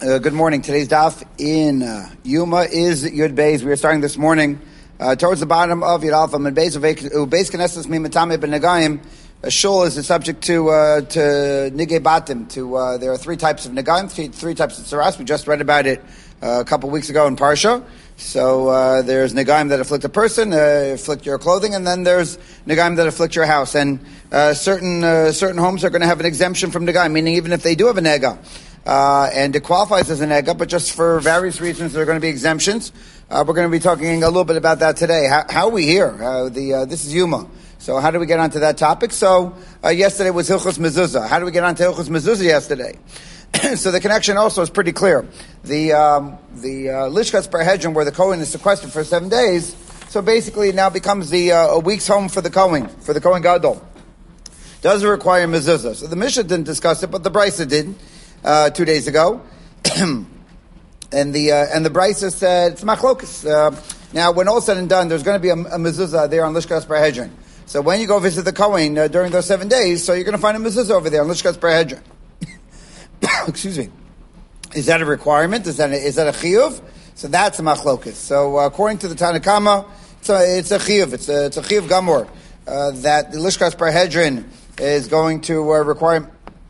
Good morning. Today's daf in Yuma is Yud Beis. We are starting this morning towards the bottom of Yud Alpha. Beis Knesses Mimatame Ben Negayim. A shul is subject to Nigei Batim. There are three types of Negayim, three types of Tzaras. We just read about it a couple weeks ago in Parsha. So there's Negayim that afflict a person, afflict your clothing, and then there's Negayim that afflict your house. And certain homes are going to have an exemption from Negayim, meaning even if they do have a Nega, and it qualifies as an nega, but just for various reasons there are going to be exemptions. We're going to be talking a little bit about that today. How are we here? This is Yuma. So how do we get onto that topic? So yesterday was Hilchos Mezuzah. How do we get onto Hilchos Mezuzah yesterday? So the connection also is pretty clear. The Lishkas Parhedron, where the Kohen is sequestered for 7 days, so basically it now becomes a week's home for the Kohen Gadol. Does it require Mezuzah? So the Mishnah didn't discuss it, but the Brisa did. 2 days ago, and the Brisa said it's machlokas. Now, when all said and done, there's going to be a mezuzah there on Lishkas Parhedron. So when you go visit the Kohen during those 7 days, so you're going to find a mezuzah over there on Lishkas Parhedron. Excuse me. Is that a requirement? Is that a chiyuv? So that's a machlokas. So according to the Tanakama, it's a chiyuv. It's a chiyuv gamor that the Lishkas Parhedron is going to require.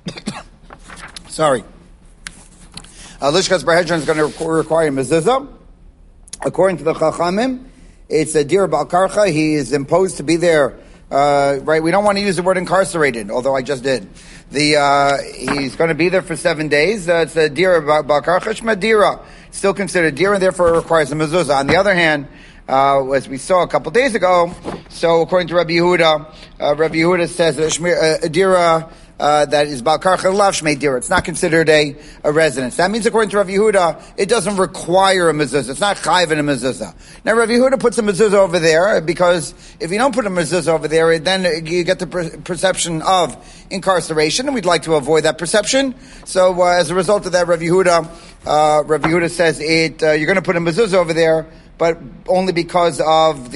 Lishkas Parhedron is going to require mezuzah. According to the Chachamim, it's a dir bal karcha. He is imposed to be there. Right? We don't want to use the word incarcerated, although I just did. He's going to be there for 7 days. It's a dir bal karcha shma dira. Still considered dir, and therefore it requires a mezuzah. On the other hand, as we saw a couple days ago, so according to Rabbi Yehuda says dira. That is Bal Karcha Lav Shmei Dira. It's not considered a residence. That means, according to Rabbi Yehuda, it doesn't require a mezuzah. It's not chayv in a mezuzah. Now, Rabbi Yehuda puts a mezuzah over there because if you don't put a mezuzah over there, then you get the perception of incarceration, and we'd like to avoid that perception. So, as a result of that, Rabbi Yehuda says you're going to put a mezuzah over there, but only because of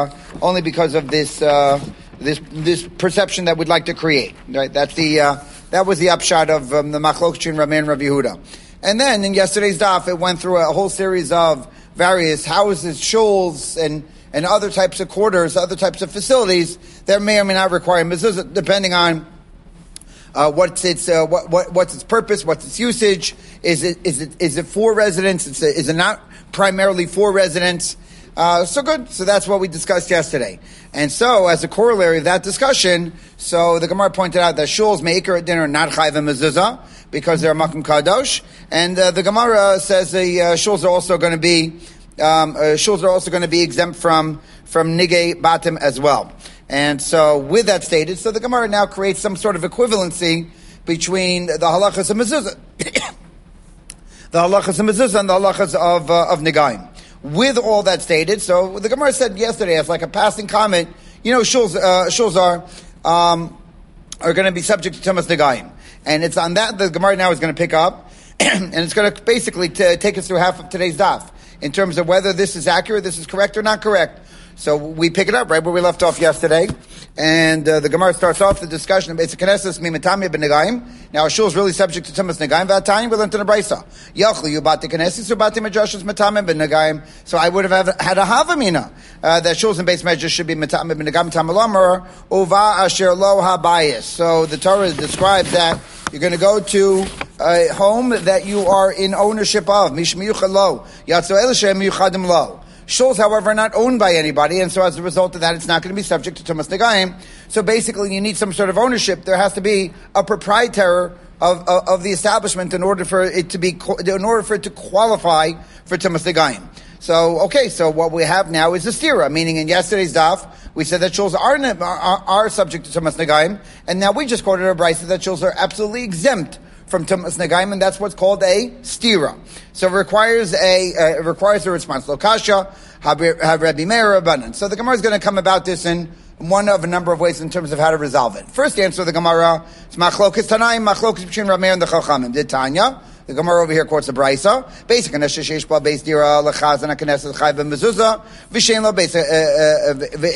this perception that we'd like to create, right? That's that was the upshot of the machlok between Rameh and Rabbi Yehuda. And then in yesterday's daf, it went through a whole series of various houses, shuls, and other types of quarters, other types of facilities that may or may not require mezuzah, depending on what's its purpose, what's its usage. Is it for residents? Is it not primarily for residents? So good. So that's what we discussed yesterday. And so, as a corollary of that discussion, so the Gemara pointed out that shuls meikar at dinner not chayv and mezuzah because they're makom kadosh, and the Gemara says the shuls are also going to be exempt from nigei batim as well. And so, with that stated, so the Gemara now creates some sort of equivalency between the halachas of mezuzah, the halachas of mezuzah, and the halachas of negaim. With all that stated, so the Gemara said yesterday, as like a passing comment, shuls are going to be subject to Tumas Negayim. And it's on that the Gemara now is going to pick up, and it's going to basically take us through half of today's daf, in terms of whether this is accurate, this is correct or not correct. So we pick it up right where we left off yesterday, and the Gemara starts off the discussion of Beis Knesses Mimatame Ben Negayim. Now, a shul is really subject to Tumas Negayim. That time we learned in the Brisa. Yachli Yubati Knesses Ubati Medrashas Matame Ben Negayim. So I would have had a Havamina that shuls and base measures should be Matame Ben Negayim Tamalamar Uva Asher Lo HaBayis. So the Torah describes that you're going to go to a home that you are in ownership of. Mishmiyuchad Lo Yatzo Elishem Miyuchadim Lo. Shuls, however, are not owned by anybody, and so as a result of that, it's not going to be subject to Tumas Negayim. So basically, you need some sort of ownership. There has to be a proprietor of the establishment in order for it to qualify for Tumas Negayim. So what we have now is a stira, meaning in yesterday's daf, we said that shuls are subject to Tumas Negayim, and now we just quoted a brisa that shuls are absolutely exempt from Tumas Negayim, and that's what's called a stira. So it requires a response. Lokasha, have Rabbi Meir Rabbanan. So the Gemara is going to come about this in one of a number of ways in terms of how to resolve it. First answer of the Gemara is machlokas tanaim, machlokas between Rabbi Meir and the Chachamim. Did Tanya? The Gemara over here quotes the Brisa. Basic Neshesh Beis Dira Lechazan Knesset Chayv Mezuzah V'Shein Lo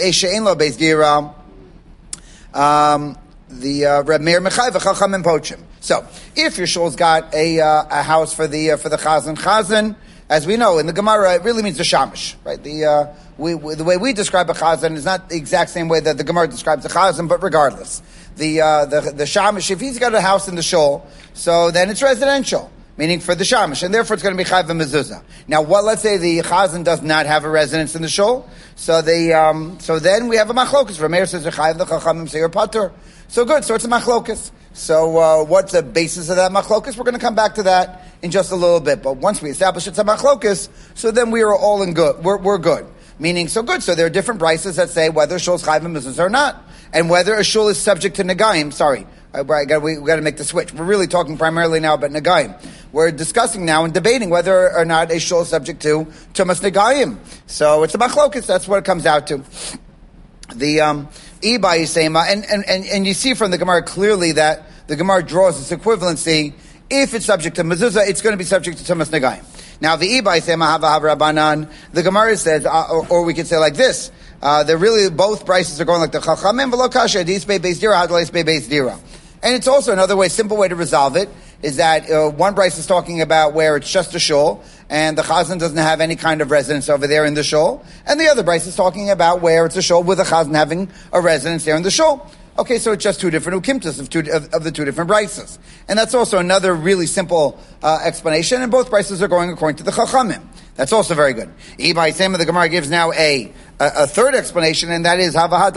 Beis Dira. The Reb Meir Mechayv Chachamim Pochim. So, if your shul's got a house for the chazan, as we know in the Gemara, it really means the shamash, right? The way we describe a chazan is not the exact same way that the Gemara describes a chazan, but regardless, the shamash, if he's got a house in the shul, so then it's residential, meaning for the shamash, and therefore it's going to be chayv mezuzah. Now, let's say the chazan does not have a residence in the shul, so then we have a machlokus. Rameir says chayv, the chachamim say you're patur. So good, so it's a machlokus. So what's the basis of that machlokus? We're going to come back to that in just a little bit. But once we establish it's a machlokus, so then we are all in good. We're good. Meaning, so good. So there are different brises that say whether a shul is chayv mezuzah or not, and whether a shul is subject to negaim. Sorry, we got to make the switch. We're really talking primarily now about negaim. We're discussing now and debating whether or not a shul is subject to tumas negaim. So it's a machlokus. That's what it comes out to. The Ibai Yisema, and you see from the Gemara clearly that the Gemara draws this equivalency. If it's subject to mezuzah, it's going to be subject to tumas negaim. Now the Ibai Yisema Hava Rabbanan, the Gemara says, or we could say like this: they're really both prices are going like the Chachamim v'lo kasha disbei beis dira hadleis beis dira. And it's also another way, simple way to resolve it is that one price is talking about where it's just a shul, and the chazan doesn't have any kind of residence over there in the shul, and the other price is talking about where it's a shul with a chazan having a residence there in the shul. Okay, so it's just two different ukimtas of the two different prices. And that's also another really simple explanation, and both prices are going according to the chachamim. That's also very good. Ibai Sema, the Gemara gives now a third explanation, and that is Havahad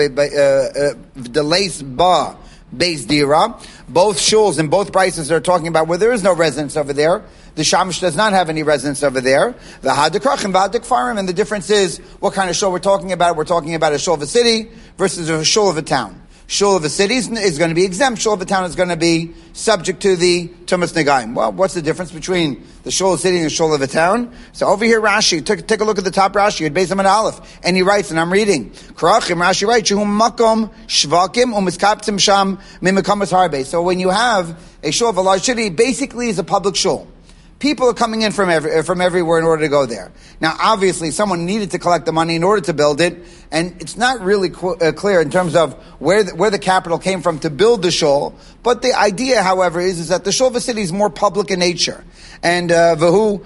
Deleis Ba Beis Dira. Both shuls and both prices are talking about where there is no residence over there. The shamash does not have any residence over there. The Hadakrachim, V'Hadakfarim, and the difference is what kind of shul we're talking about. We're talking about a shul of a city versus a shul of a town. Shul of a city is going to be exempt. Shul of a town is going to be subject to the tumas negaim. Well, what's the difference between the shul of a city and the shul of a town? So over here, Rashi, take a look at the top Rashi at Beis Amud Aleph, and he writes, and I'm reading, Karachim, Rashi writes, Shehu makom shvakim umiskaptim sham mimekamas harbe. So when you have a shul of a large city, basically is a public shul. People are coming in from everywhere in order to go there. Now, obviously, someone needed to collect the money in order to build it, and it's not really clear in terms of where the capital came from to build the shul. But the idea, however, is that the shul of a city is more public in nature, and v'hu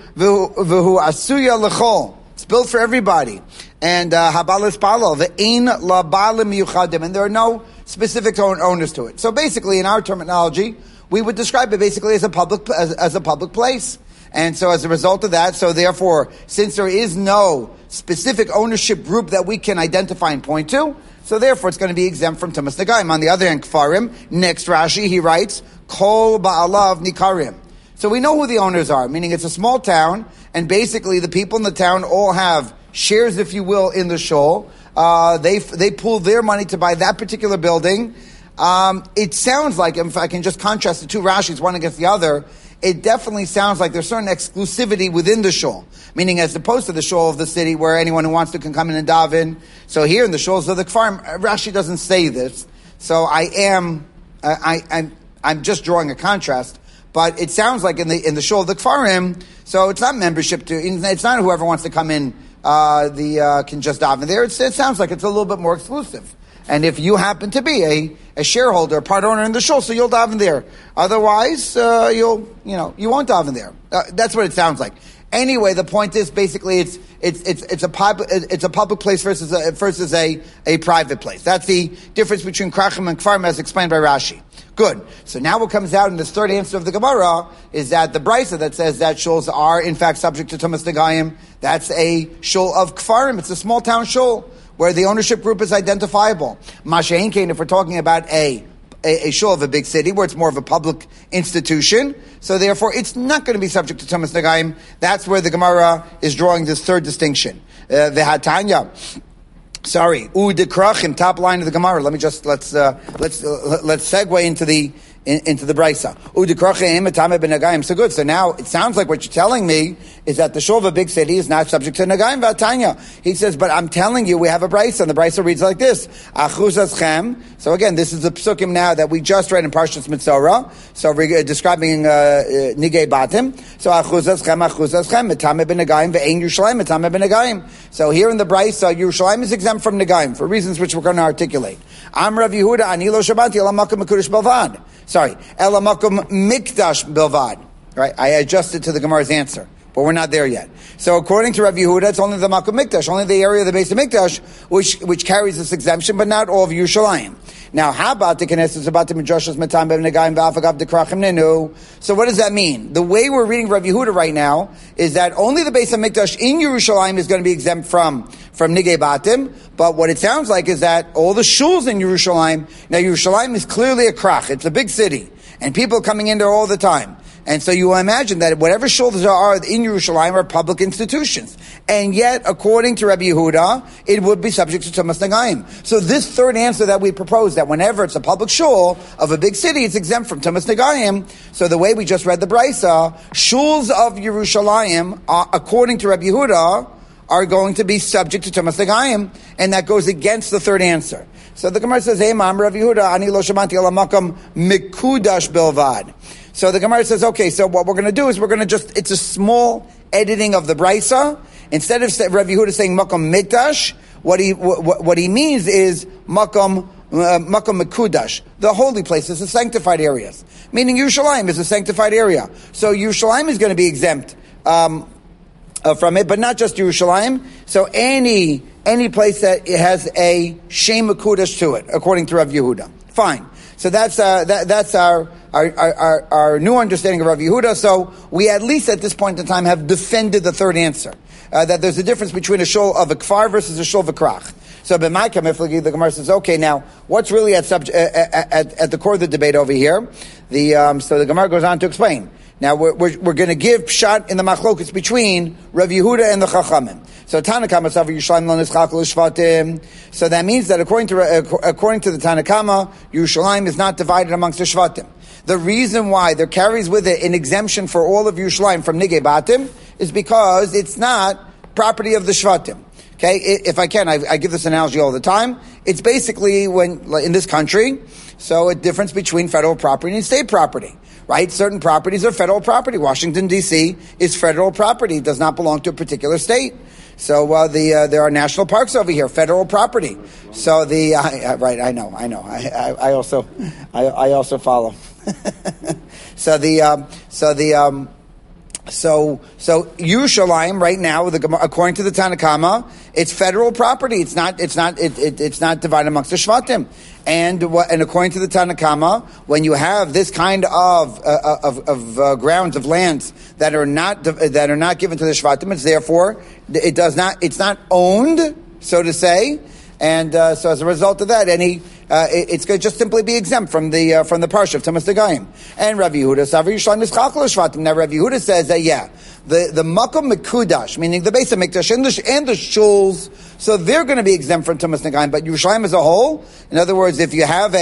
asuya lechol. It's built for everybody, and habalis palo ve'ein labalim yuchadim, and there are no specific owners to it. So, basically, in our terminology, we would describe it basically as a public place. And so as a result of that, so therefore, since there is no specific ownership group that we can identify and point to, so therefore it's going to be exempt from tumas negaim. On the other hand, Kfarim, next Rashi, he writes, Kol ba'alav nikarim. So we know who the owners are, meaning it's a small town, and basically the people in the town all have shares, if you will, in the shul. They pool their money to buy that particular building. It sounds like, if I can just contrast the two Rashis, one against the other, it definitely sounds like there's certain exclusivity within the shul, meaning as opposed to the shul of the city where anyone who wants to can come in and daven. So here in the shuls of the Kfarim, Rashi doesn't say this. So I'm just drawing a contrast, but it sounds like in the shul of the Kfarim, so it's not membership it's not whoever wants to come in, can just daven there. It sounds like it's a little bit more exclusive. And if you happen to be a shareholder, a part owner in the shul, so you'll daven there. Otherwise, you won't daven there. That's what it sounds like. Anyway, the point is basically it's a public place versus a private place. That's the difference between Krachim and Kfarim as explained by Rashi. Good. So now what comes out in this third answer of the Gemara is that the brisa that says that shuls are in fact subject to tumas negaim, that's a shul of Kfarim. It's a small town shul where the ownership group is identifiable. Mashain Kain, if we're talking about a shul of a big city where it's more of a public institution, so therefore it's not going to be subject to tumas negaim. That's where the Gemara is drawing this third distinction. V'hatanya. Sorry, u'dekrachim, top line of the Gemara. Let's segue into the brisa. So good. So now it sounds like what you're telling me is that the shul of a big city is not subject to nagaim v'atanya. He says, but I'm telling you, we have a brisa, and the brisa reads like this: Achuz aschem. So again, this is the psukim now that we just read in Parshas Mitzorah. So we're describing nigei batim. So achuz aschem, metame b'nagaim ve'ein Yerushalayim metame b'nagaim. So here in the brisa, Yerushalayim is exempt from nagaim for reasons which we're going to articulate. Am Rav Yehuda ani lo shabanti ela makom mekudash belvad. Sorry, ela makom mikdash belvad. Right? I adjusted to the Gemara's answer, but we're not there yet. So according to Rav Yehuda, it's only the makom mikdash, only the area of the base of mikdash, which carries this exemption, but not all of Yerushalayim. Now, how about the Knesset about the Midrashos Matam Ben Negayim V'Afagav Dekrachim Nenu? So what does that mean? The way we're reading Rav Yehuda right now is that only the base of Mikdash in Yerushalayim is going to be exempt from Nigei Batim, but what it sounds like is that all the shuls in Yerushalayim, now Yerushalayim is clearly a krach, it's a big city, and people coming in there all the time. And so you will imagine that whatever shuls are in Yerushalayim are public institutions. And yet, according to Rabbi Yehuda, it would be subject to Tumas Nagayim. So this third answer that we propose, that whenever it's a public shul of a big city, it's exempt from Tumas Nagayim. So the way we just read the Braisa, shuls of Yerushalayim, according to Rabbi Yehuda, are going to be subject to Tumas Nagayim, and that goes against the third answer. So the Gemara says, "Hey, Mam Rabbi Yehuda, ani lo shamanti ala makam mikudash bilvad." So the Gemara says, okay, so what we're going to do is it's a small editing of the Braisa. Instead of Rabbi Yehuda saying Makam Mikdash, what he means is Makam Mekudash. The holy places, the sanctified areas. Meaning Yerushalayim is a sanctified area. So Yerushalayim is going to be exempt from it, but not just Yerushalayim. So any place that it has a Shem Mekudash to it, according to Rabbi Yehuda. Fine. So that's our new understanding of Rav Yehuda. So we at least at this point in time have defended the third answer, that there's a difference between a shul of a kfar versus a shul of a krach. So b'maika miflagi, the Gemara says, okay, now what's really at the core of the debate over here? So the Gemara goes on to explain. Now we're going to give pshat in the machlokus between Rav Yehuda and the Chachamim. So Tanakama Savar Yerushalayim lo nischak l'shvatim. So that means that according to the Tanakama, Yerushalayim is not divided amongst the shvatim. The reason why there carries with it an exemption for all of Yerushalayim from Nigei Batim is because it's not property of the shvatim. Okay, if I can, I give this analogy all the time. It's basically when in this country, so a difference between federal property and state property. Right? Certain properties are federal property. Washington, D.C. is federal property. It does not belong to a particular state. So there are national parks over here, federal property. So right, I know. I also follow. So Yerushalayim right now, according to the Tanakama, it's federal property. It's not divided amongst the Shvatim. And according to the Tanakama, when you have this kind of grounds of lands that are not given to the Shvatim, it's not owned, so to say. And so as a result of that, it's going to just simply be exempt from the parsha of Tumas Nagayim. And Rav Yehuda, Savar Yerushalayim nischak l'shvatim. Now Rav Yehuda says that the makom mekudash, meaning the base of mikdash and the shuls, so they're going to be exempt from Tumas Nagayim. But Yerushalayim as a whole, in other words, if you have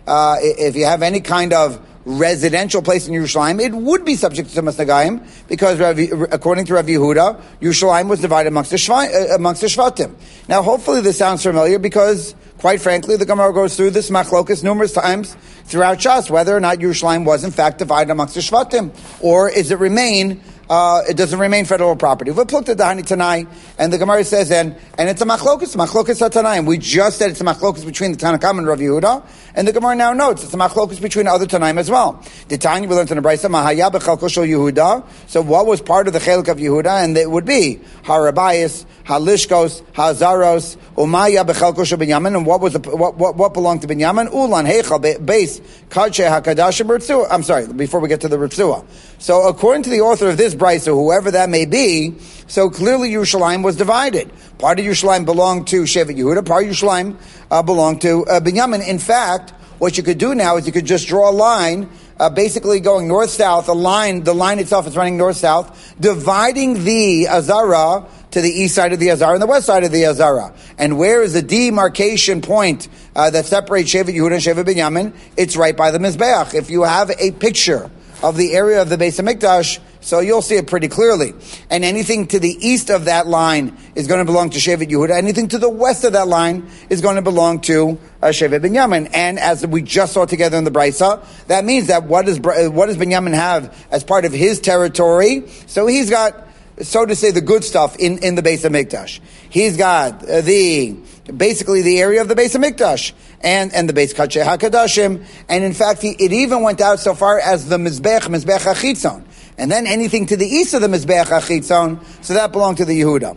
any kind of residential place in Yerushalayim, it would be subject to Tumas Nagayim because according to Rav Yehuda, Yerushalayim was divided amongst the Shvatim. Now, hopefully, this sounds familiar because, quite frankly, the Gemara goes through this machlokus numerous times throughout Shas, whether or not Yerushalayim was in fact divided amongst the Shvatim, or does it remain federal property? We looked at the Hani Tanai, and the Gemara says, and it's a machlokus Tanai. We just said it's a machlokus between the Tanakam and Rav Yehuda, and the Gemara now notes it's a machlokus between other Tanaim as well. The Tanya we learned in the Brisa, Mahaya b'chalko shel Yehuda. So what was part of the chelik of Yehuda? And it would be Harabayis, Halishkos, Hazaros, Umaya b'chalko shel Binyamin. And what belonged to Binyamin? Ulan Heichal Beis Kadshe Hakadash B'Ritzua. I'm sorry, before we get to the Ritzua. So according to the author of this Brisa, whoever that may be, so clearly Yerushalayim was divided. Part of Yerushalayim belonged to Shevet Yehuda, part of Yerushalayim belonged to Binyamin. In fact, what you could do now is you could just draw a line, basically going north-south, the line itself is running north-south, dividing the Azara to the east side of the Azara and the west side of the Azara. And where is the demarcation point that separates Shevet Yehuda and Shevet Binyamin? It's right by the Mizbeach. If you have a picture of the area of the Beis HaMikdash, so you'll see it pretty clearly. And anything to the east of that line is going to belong to Shevet Yehuda. Anything to the west of that line is going to belong to Shevet Binyamin. And as we just saw together in the Brisa, that means that what does Binyamin have as part of his territory? So he's got so to say, the good stuff in the Beis HaMikdash. He's got basically the area of the Beis HaMikdash and the Beis Kachei HaKadashim, and in fact, it even went out so far as the Mizbech HaChitzon. And then anything to the east of the Mizbech HaChitzon, so that belonged to the Yehuda.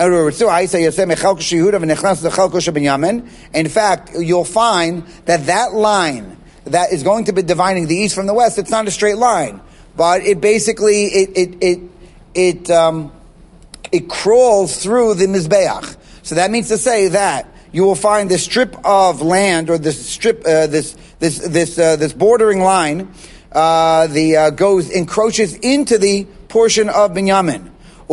In fact, you'll find that line that is going to be dividing the east from the west, it's not a straight line, but it basically, it crawls through the Mizbeach. So that means to say that you will find this strip of land, or this strip, this bordering line, encroaches into the portion of Binyamin.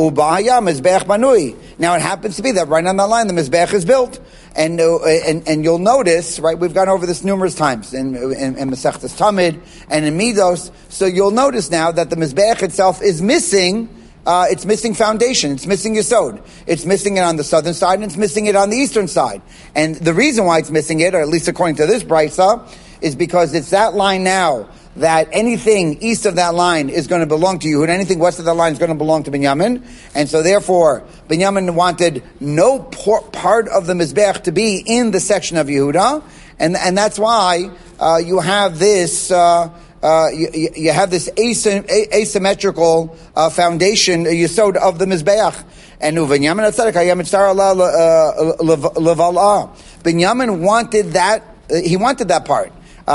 Now it happens to be that right on that line the Mizbech is built, and you'll notice, right? We've gone over this numerous times in Masechtas Tamid and in Midos. So you'll notice now that the Mizbech itself is missing. It's missing foundation. It's missing yesod. It's missing it on the southern side, and it's missing it on the eastern side. And the reason why it's missing it, or at least according to this brisa, is because it's that line now, that anything east of that line is going to belong to Yehuda, anything west of that line is going to belong to Binyamin, and so therefore Binyamin wanted no part of the Mizbech to be in the section of Yehuda, and that's why you have this you have this asymmetrical foundation yesod of the Mizbeach. And Binyamin wanted that. He wanted that part.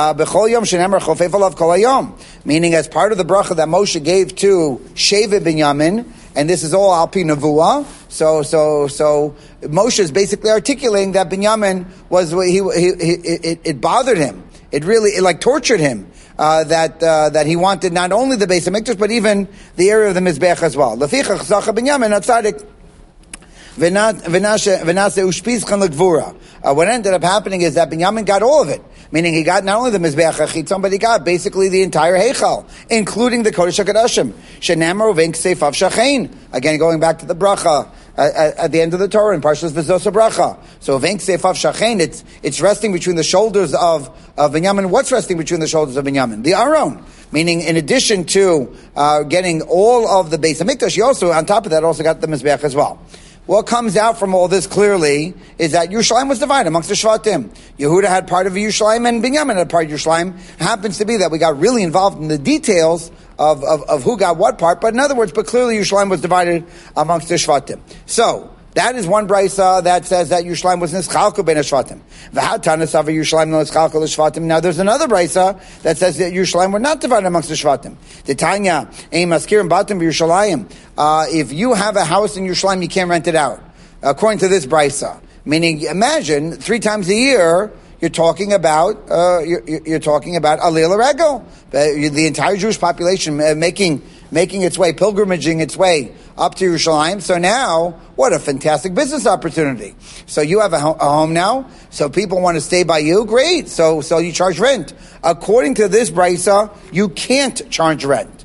Meaning, as part of the bracha that Moshe gave to Shevet Binyamin, and this is all al pi nevuah. So Moshe is basically articulating that Binyamin was it bothered him. It tortured him. That he wanted not only the Beis HaMikdash, but even the area of the Mizbech as well. Lefichach zacha Binyamin atzadik v'nase ushpizchan l'gvura. What ended up happening is that Binyamin got all of it. Meaning he got not only the Mizbeach HaChitzon, but he got basically the entire Heichal, including the Kodesh HaKadashim. Shenamar uvein kseifav shachein. Again, going back to the bracha at the end of the Torah in Parshas V'zos HaBracha. So uvein kseifav shachein, it's resting between the shoulders of Binyamin. What's resting between the shoulders of Binyamin? The Aron. Meaning, in addition to getting all of the Beis HaMikdash, he also, on top of that, also got the Mizbeach as well. What comes out from all this clearly is that Yerushalayim was divided amongst the Shvatim. Yehuda had part of Yerushalayim and Binyamin had part of Yerushalayim. Happens to be that we got really involved in the details of who got what part, but in other words, but clearly Yerushalayim was divided amongst the Shvatim. So, that is one brisa that says that Yerushalayim was nischalku ben Shvatim. V'hatanas ava Yerushalayim no nischalku l'Shvatim. Now there's another brisa that says that Yerushalayim were not divided amongst the Shvatim. The Tanya ein maskirim batim Yerushalayim. If you have a house in Yerushalayim, you can't rent it out. According to this brisa, meaning imagine 3 times a year you're talking about Aliyah L'Regel, the entire Jewish population making its way, pilgrimaging its way up to Yerushalayim. So now, what a fantastic business opportunity. So you have a home now, so people want to stay by you, great. So you charge rent. According to this brisa, you can't charge rent.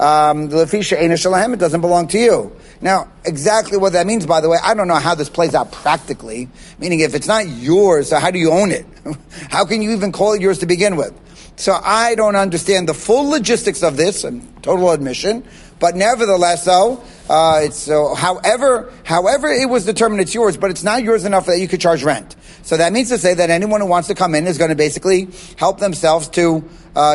It doesn't belong to you. Now, exactly what that means, by the way, I don't know how this plays out practically. Meaning, if it's not yours, so how do you own it? How can you even call it yours to begin with? So I don't understand the full logistics of this, and total admission. But nevertheless, however it was determined it's yours, but it's not yours enough that you could charge rent. So that means to say that anyone who wants to come in is going to basically help themselves to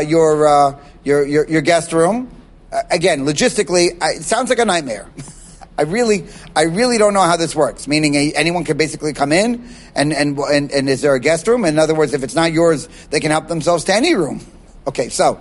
your guest room. Again, logistically, it sounds like a nightmare. I really don't know how this works. Meaning, anyone can basically come in, and is there a guest room? In other words, if it's not yours, they can help themselves to any room. Okay, so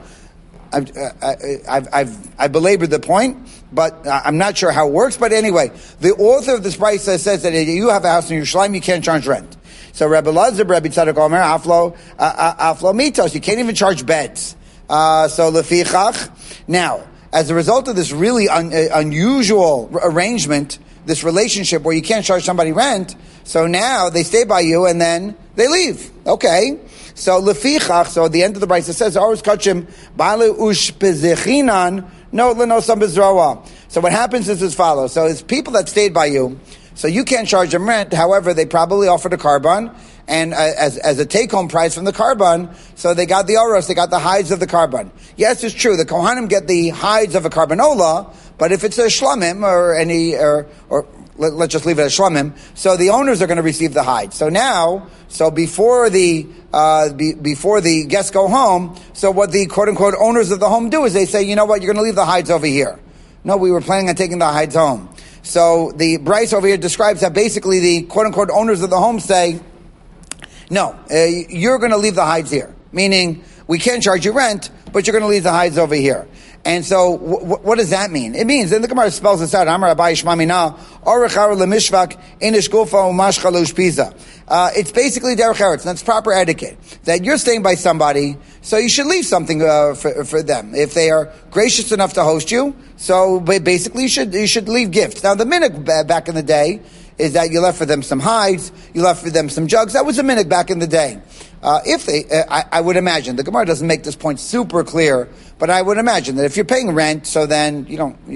I've belabored the point, but I'm not sure how it works. But anyway, the author of this brisa says that if you have a house in Yerushalayim, you can't charge rent. So Rabbi Lazar, Rabbi Tzadok Omer, aflo mitos, you can't even charge beds. So lefichach. Now, as a result of this really unusual arrangement, this relationship where you can't charge somebody rent, so now they stay by you and then they leave. Okay. So lefichach, so at the end of the brisa says, Orus kachim bale ushpezechinan no lenosam bezroa. So what happens is as follows. So it's people that stayed by you, so you can't charge them rent, however, they probably offered a carbon, and as a take-home price from the carbon, so they got the oros, they got the hides of the carbon. Yes, it's true, the Kohanim get the hides of a carbanola, But if it's a shlamim or let's just leave it as shlamim, so the owners are going to receive the hide. So now, before the guests go home, so what the quote unquote owners of the home do is they say, you know what, you're going to leave the hides over here. No, we were planning on taking the hides home. So the Bryce over here describes that basically the quote unquote owners of the home say, no, you're going to leave the hides here. Meaning, we can't charge you rent, but you're going to leave the hides over here. And so, what does that mean? It means, and the Gemara spells this out, Amar Abai Shmamina, Orechar Lemishvak, Inish Gufa, Umashcha Lushpiza. It's basically derech eretz, and that's proper etiquette. That you're staying by somebody, so you should leave something for them. If they are gracious enough to host you, so basically you should leave gifts. Now, the minhag back in the day is that you left for them some hides, you left for them some jugs. That was a minhag back in the day. I would imagine, the Gemara doesn't make this point super clear, but I would imagine that if you're paying rent, so then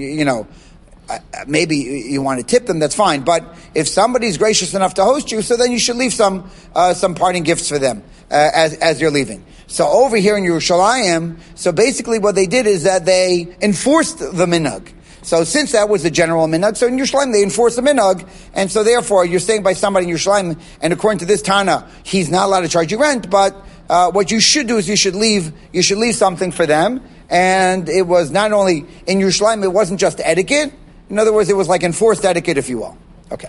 maybe you want to tip them, that's fine. But if somebody's gracious enough to host you, so then you should leave some parting gifts for them as you're leaving. So over here in Yerushalayim, so basically what they did is that they enforced the minhag. So since that was the general minhag, so in Yerushalayim they enforce the minhag, and so therefore you're staying by somebody in Yerushalayim, and according to this Tana, he's not allowed to charge you rent, but what you should do is you should leave something for them. And it was not only in Yerushalayim, it wasn't just etiquette. In other words, it was like enforced etiquette, if you will. Okay.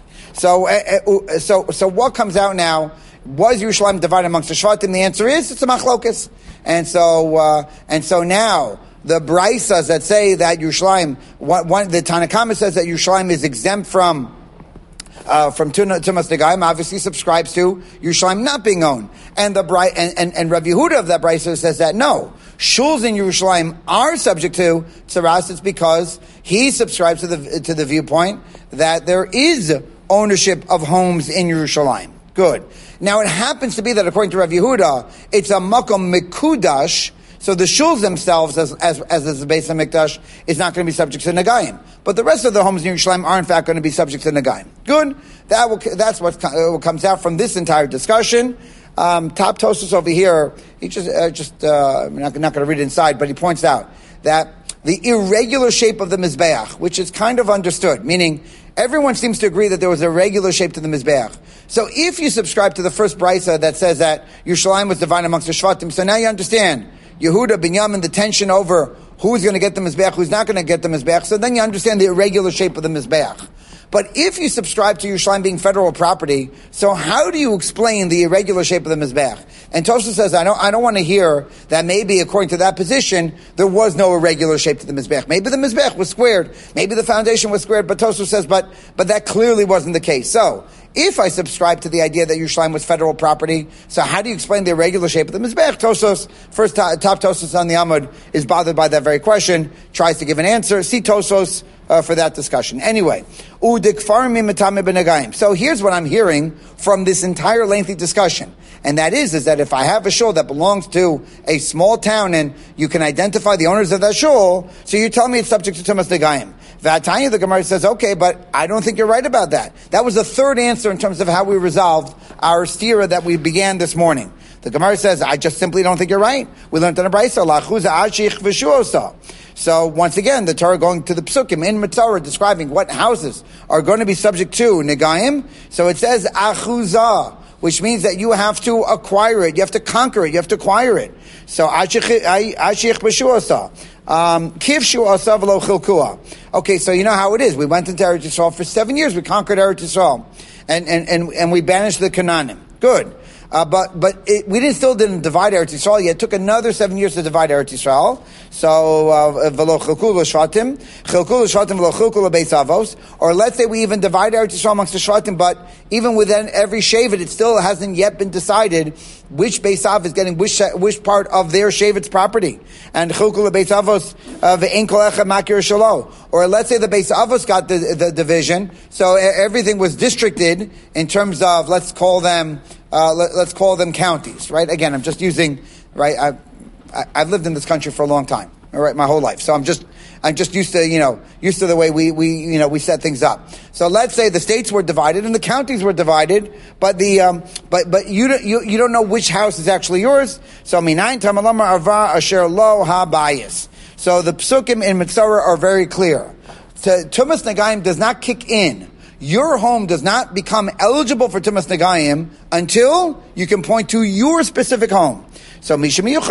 So what comes out now? Was Yerushalayim divided amongst the Shvatim? The answer is it's a machlokas. And so now the Braisas that say that Yerushalayim, the Tanakama says that Yerushalayim is exempt from Tumas Negayim, obviously subscribes to Yerushalayim not being owned. And Rav Yehuda of that Braisa says that no, shuls in Yerushalayim are subject to tzaras. It's because he subscribes to the viewpoint that there is ownership of homes in Yerushalayim. Good. Now it happens to be that according to Rav Yehuda, it's a makom mikudash. So the shuls themselves, as the Beis HaMikdash, is not going to be subject to Negayim. But the rest of the homes in Yerushalayim are in fact going to be subject to Negayim. Good. That's what comes out from this entire discussion. Top Tosfos over here, he I'm not going to read it inside, but he points out that the irregular shape of the Mizbeach, which is kind of understood, meaning everyone seems to agree that there was a regular shape to the Mizbeach. So if you subscribe to the first Brisa that says that Yerushalayim was divided amongst the Shvatim, so now you understand Yehuda, Binyamin, the tension over who's going to get the Mizbeach, who's not going to get the Mizbeach, so then you understand the irregular shape of the Mizbeach. But if you subscribe to Yerushalayim being federal property, so how do you explain the irregular shape of the Mizbeach? And Tosfos says, I don't want to hear that maybe according to that position, there was no irregular shape to the Mizbeach. Maybe the Mizbeach was squared, maybe the foundation was squared, but Tosfos says, but that clearly wasn't the case. So, if I subscribe to the idea that Yerushalayim was federal property, so how do you explain the irregular shape of the Mizbeach? Tosfos, first top Tosfos on the Amud, is bothered by that very question, tries to give an answer. See Tosfos for that discussion. Anyway, so here's what I'm hearing from this entire lengthy discussion. And that is that if I have a shul that belongs to a small town and you can identify the owners of that shul, so you're telling me it's subject to Tumas Negayim. V'atanya, the Gemara says, okay, but I don't think you're right about that. That was the third answer in terms of how we resolved our stira that we began this morning. The Gemara says, I just simply don't think you're right. We learned in a Brisa, Lachuza Ashich V'shuosa. So once again, the Torah going to the Psukim in Mitzvah describing what houses are going to be subject to Negayim. So it says Achuzah, which means that you have to acquire it, you have to conquer it, you have to acquire it. So Ashich B'shuosa. Kivshu v'lo chilkua. Okay, so you know how it is. We went into Eretz Yisrael for 7 years. We conquered Eretz Yisrael, and we banished the Canaanim. Good. But we still didn't divide Eretz Yisrael yet. It took another 7 years to divide Eretz Yisrael. So, v'lo chilku l'shvatim v'lo chilku l'beis avos. Or let's say we even divide Eretz Yisrael amongst the shvatim, but even within every shevet, it still hasn't yet been decided which beis av is getting which part of their shevet's property. And chilku l'beis avos ve'en kol echad makir shelo. Or let's say the beis avos got the division, so everything was districted in terms of let's call them counties, right? Again, I'm just using, right? I've lived in this country for a long time, all right, my whole life. So I'm just used to the way we set things up. So let's say the states were divided and the counties were divided, but but you don't know which house is actually yours. So minayin tamalama arva asher lo ha bayis. So the psukim in Mitzvah are very clear. Tumas Nagayim does not kick in. Your home does not become eligible for Tumas Nagayim until you can point to your specific home. So even if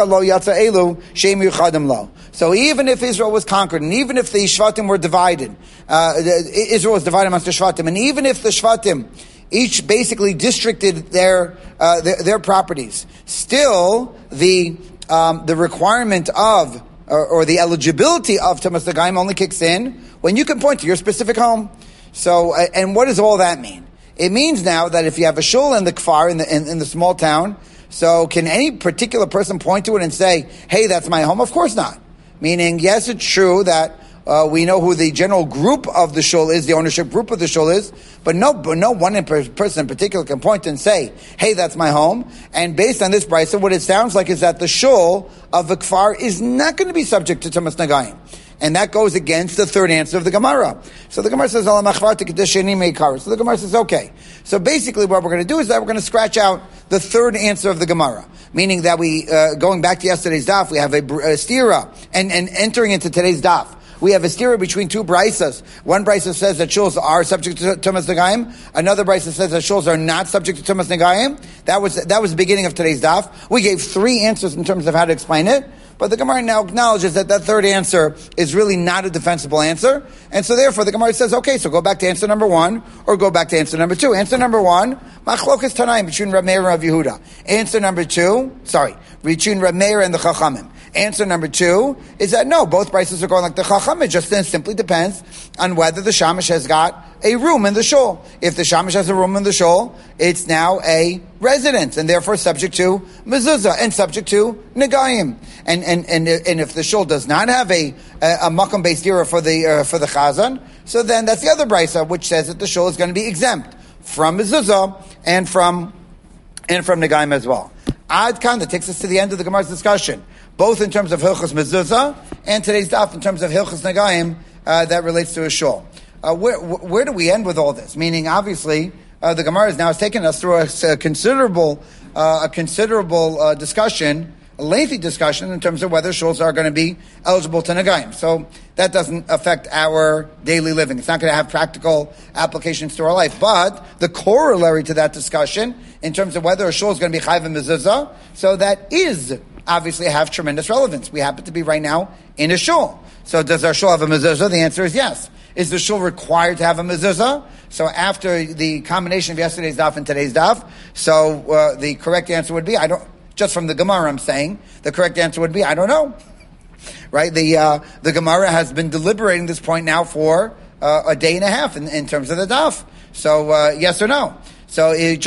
Israel was conquered, and even if the Shvatim were divided, Israel was divided amongst the Shvatim, and even if the Shvatim each basically districted their properties, still the requirement of or the eligibility of Tumas Nagayim only kicks in when you can point to your specific home. So, and what does all that mean? It means now that if you have a shul in the kfar, in the small town, so can any particular person point to it and say, hey, that's my home? Of course not. Meaning, yes, it's true that we know who the general group of the shul is, the ownership group of the shul is, but no one person in particular can point and say, hey, that's my home. And based on this brisa, what it sounds like is that the shul of the kfar is not going to be subject to Tumas Nagayim. And that goes against the third answer of the Gemara. So the Gemara says, so the Gemara says, okay. So basically what we're going to do is that we're going to scratch out the third answer of the Gemara. Meaning that we, going back to yesterday's daf, we have a stira, and entering into today's daf. We have a stira between two brisas. One brisa says that shuls are subject to Tumas Nagayim. Another brisa says that shuls are not subject to Tumas Nagayim. That was the beginning of today's daf. We gave three answers in terms of how to explain it. But the Gemara now acknowledges that third answer is really not a defensible answer. And so therefore the Gemara says, okay, so go back to answer number one, or go back to answer number two. Answer number one, Machlokas Tanaim between Reb Meir and Rav Yehuda. Answer number two, between Reb Meir and the Chachamim. Answer number two is that no, both prices are going like the Chacham. It just simply depends on whether the Shamash has got a room in the shul. If the Shamash has a room in the shul, it's now a residence and therefore subject to mezuzah and subject to negayim. And if the shul does not have a makam based dira for the chazan, so then that's the other brisa which says that the shul is going to be exempt from mezuzah and from negayim as well. Ad Kan, that takes us to the end of the Gemara's discussion, both in terms of Hilchos Mezuzah and today's daf in terms of Hilchos Nagayim that relates to a shul. Where do we end with all this? Meaning, obviously, the Gemara has taken us through a considerable discussion, a lengthy discussion in terms of whether shuls are going to be eligible to Nagayim. So that doesn't affect our daily living. It's not going to have practical applications to our life. But the corollary to that discussion, in terms of whether a shul is going to be chayv and mezuzah, so that is obviously have tremendous relevance. We happen to be right now in a shul. So does our shul have a mezuzah? The answer is yes. Is the shul required to have a mezuzah? So after the combination of yesterday's daf and today's daf, so the correct answer would be, just from the Gemara I'm saying, the correct answer would be, I don't know. Right? The Gemara has been deliberating this point now for a day and a half in terms of the daf. So yes or no? So